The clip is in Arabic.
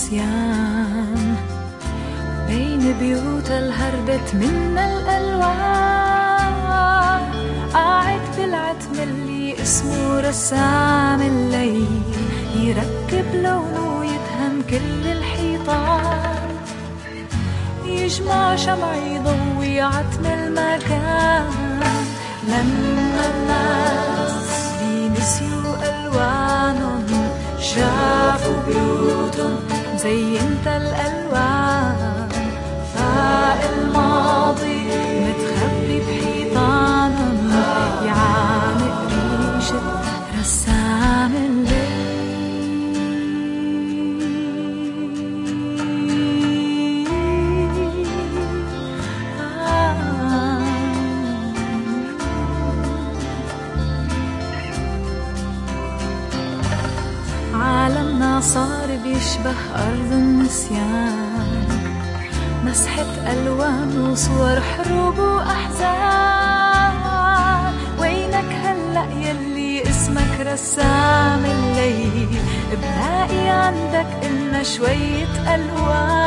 النسيان، بين بيوت الهربت منا الألوان، قاعد بالعتم اللي اسمه رسام الليل، يركب لونه ويدهن كل الحيطان، يجمع شمع يضوي عتم المكان. لما الناس بينسيوا ألوانهم شافوا بيوتهم زي انت الألوان، فالماضي متخبي بحيطانهم يعانق ريشة رسام الليل. عالمنا صار بيشبه أرض النسيان، مسحة ألوان وصور حروب وأحزان. وينك هلأ يلي اسمك رسام الليل؟ بلاقي عندك إلنا شوية ألوان.